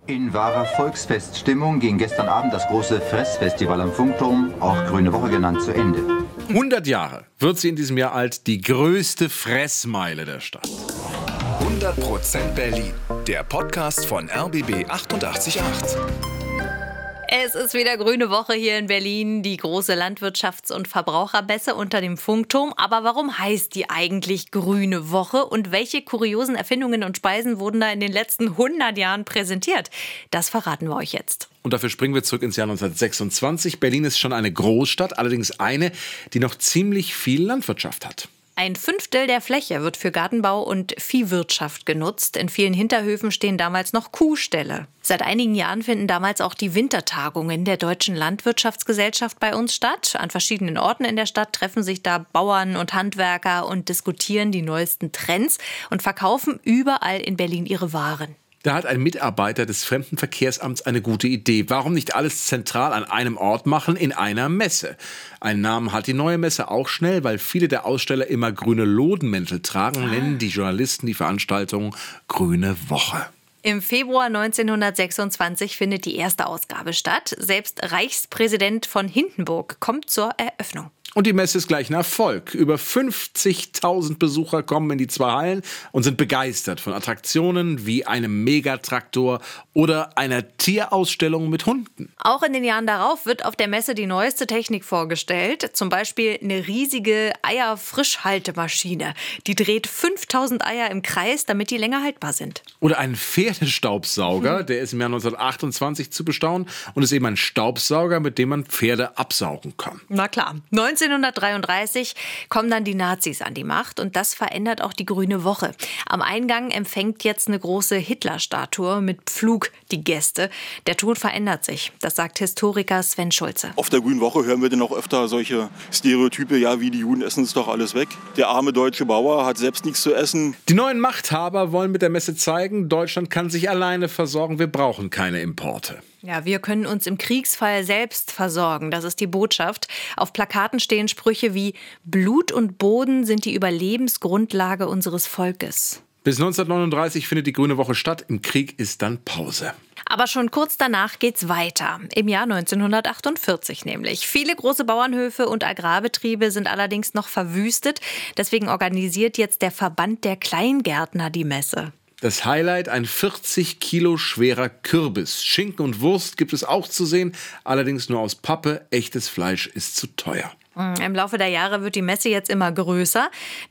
In wahrer Volksfeststimmung ging gestern Abend das große Fressfestival am Funkturm, auch Grüne Woche genannt, zu Ende. 100 Jahre wird sie in diesem Jahr alt, die größte Fressmeile der Stadt. 100% Berlin, der Podcast von RBB 888. Es ist wieder Grüne Woche hier in Berlin, die große Landwirtschafts- und Verbrauchermesse unter dem Funkturm. Aber warum heißt die eigentlich Grüne Woche und welche kuriosen Erfindungen und Speisen wurden da in den letzten 100 Jahren präsentiert? Das verraten wir euch jetzt. Und dafür springen wir zurück ins Jahr 1926. Berlin ist schon eine Großstadt, allerdings eine, die noch ziemlich viel Landwirtschaft hat. 1/5 der Fläche wird für Gartenbau und Viehwirtschaft genutzt. In vielen Hinterhöfen stehen damals noch Kuhställe. Seit einigen Jahren finden damals auch die Wintertagungen der Deutschen Landwirtschaftsgesellschaft bei uns statt. An verschiedenen Orten in der Stadt treffen sich da Bauern und Handwerker und diskutieren die neuesten Trends und verkaufen überall in Berlin ihre Waren. Da hat ein Mitarbeiter des Fremdenverkehrsamts eine gute Idee. Warum nicht alles zentral an einem Ort machen, in einer Messe? Einen Namen hat die neue Messe auch schnell, weil viele der Aussteller immer grüne Lodenmäntel tragen, nennen die Journalisten die Veranstaltung Grüne Woche. Im Februar 1926 findet die erste Ausgabe statt. Selbst Reichspräsident von Hindenburg kommt zur Eröffnung. Und die Messe ist gleich ein Erfolg. Über 50.000 Besucher kommen in die zwei Hallen und sind begeistert von Attraktionen wie einem Megatraktor oder einer Tierausstellung mit Hunden. Auch in den Jahren darauf wird auf der Messe die neueste Technik vorgestellt. Zum Beispiel eine riesige Eierfrischhaltemaschine. Die dreht 5000 Eier im Kreis, damit die länger haltbar sind. Oder einen Pferdestaubsauger, der ist im Jahr 1928 zu bestaunen und ist eben ein Staubsauger, mit dem man Pferde absaugen kann. Na klar. 1933 kommen dann die Nazis an die Macht und das verändert auch die Grüne Woche. Am Eingang empfängt jetzt eine große Hitler-Statue mit Pflug die Gäste. Der Ton verändert sich, das sagt Historiker Sven Schulze. Auf der Grünen Woche hören wir dann auch öfter solche Stereotype, ja, wie die Juden essen es doch alles weg. Der arme deutsche Bauer hat selbst nichts zu essen. Die neuen Machthaber wollen mit der Messe zeigen, Deutschland kann sich alleine versorgen, wir brauchen keine Importe. Ja, wir können uns im Kriegsfall selbst versorgen. Das ist die Botschaft. Auf Plakaten stehen Sprüche wie Blut und Boden sind die Überlebensgrundlage unseres Volkes. Bis 1939 findet die Grüne Woche statt. Im Krieg ist dann Pause. Aber schon kurz danach geht's weiter. Im Jahr 1948 nämlich. Viele große Bauernhöfe und Agrarbetriebe sind allerdings noch verwüstet. Deswegen organisiert jetzt der Verband der Kleingärtner die Messe. Das Highlight, ein 40 Kilo schwerer Kürbis. Schinken und Wurst gibt es auch zu sehen, allerdings nur aus Pappe. Echtes Fleisch ist zu teuer. Im Laufe der Jahre wird die Messe jetzt immer größer.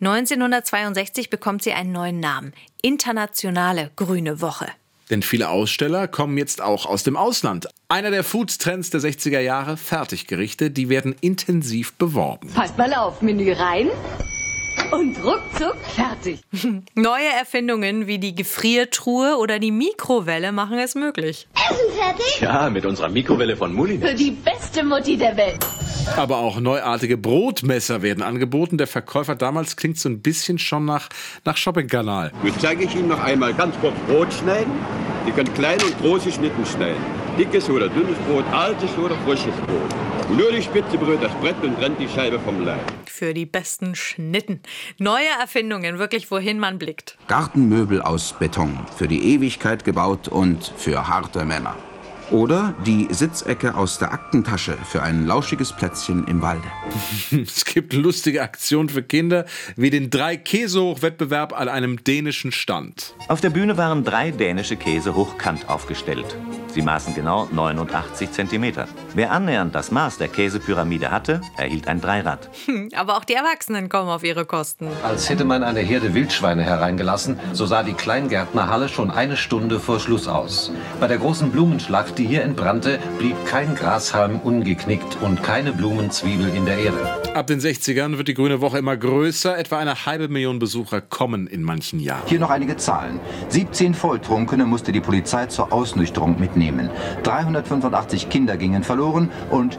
1962 bekommt sie einen neuen Namen. Internationale Grüne Woche. Denn viele Aussteller kommen jetzt auch aus dem Ausland. Einer der Food-Trends der 60er Jahre, Fertiggerichte, die werden intensiv beworben. Passt mal auf, Menü rein. Und ruckzuck fertig. Neue Erfindungen wie die Gefriertruhe oder die Mikrowelle machen es möglich. Essen fertig? Ja, mit unserer Mikrowelle von Moulinex. Für die beste Mutti der Welt. Aber auch neuartige Brotmesser werden angeboten. Der Verkäufer damals klingt so ein bisschen schon nach Shoppingkanal. Jetzt zeige ich Ihnen noch einmal ganz kurz Brot schneiden. Sie können kleine und große Schnitten schneiden. Dickes oder dünnes Brot, altes oder frisches Brot. Nur die Spitze berührt das Brett und trennt die Scheibe vom Leib. Für die besten Schnitten. Neue Erfindungen, wirklich wohin man blickt. Gartenmöbel aus Beton, für die Ewigkeit gebaut und für harte Männer. Oder die Sitzecke aus der Aktentasche für ein lauschiges Plätzchen im Walde. Es gibt lustige Aktionen für Kinder, wie den 3-Käse-Hoch-Wettbewerb an einem dänischen Stand. Auf der Bühne waren 3 dänische Käse hochkant aufgestellt. Sie maßen genau 89 cm. Wer annähernd das Maß der Käsepyramide hatte, erhielt ein Dreirad. Aber auch die Erwachsenen kommen auf ihre Kosten. Als hätte man eine Herde Wildschweine hereingelassen, so sah die Kleingärtnerhalle schon eine Stunde vor Schluss aus. Bei der großen Blumenschlacht, die hier entbrannte, blieb kein Grashalm ungeknickt und keine Blumenzwiebel in der Erde. Ab den 60ern wird die Grüne Woche immer größer. Etwa 500.000 Besucher kommen in manchen Jahren. Hier noch einige Zahlen. 17 Volltrunkene musste die Polizei zur Ausnüchterung mitnehmen. 385 Kinder gingen verloren und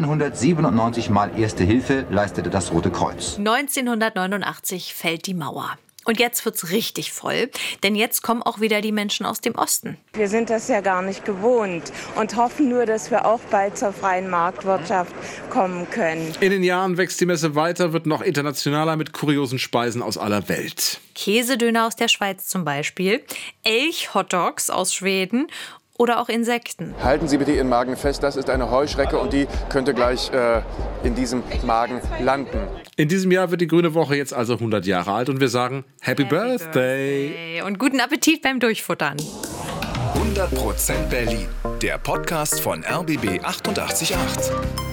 797 Mal Erste Hilfe leistete das Rote Kreuz. 1989 fällt die Mauer. Und jetzt wird's richtig voll, denn jetzt kommen auch wieder die Menschen aus dem Osten. Wir sind das ja gar nicht gewohnt und hoffen nur, dass wir auch bald zur freien Marktwirtschaft kommen können. In den Jahren wächst die Messe weiter, wird noch internationaler mit kuriosen Speisen aus aller Welt. Käsedöner aus der Schweiz zum Beispiel, Elch-Hotdogs aus Schweden oder auch Insekten. Halten Sie bitte Ihren Magen fest, das ist eine Heuschrecke und die könnte gleich in diesem Magen landen. In diesem Jahr wird die Grüne Woche jetzt also 100 Jahre alt und wir sagen Happy Birthday. Und guten Appetit beim Durchfuttern. 100% Berlin, der Podcast von RBB 888.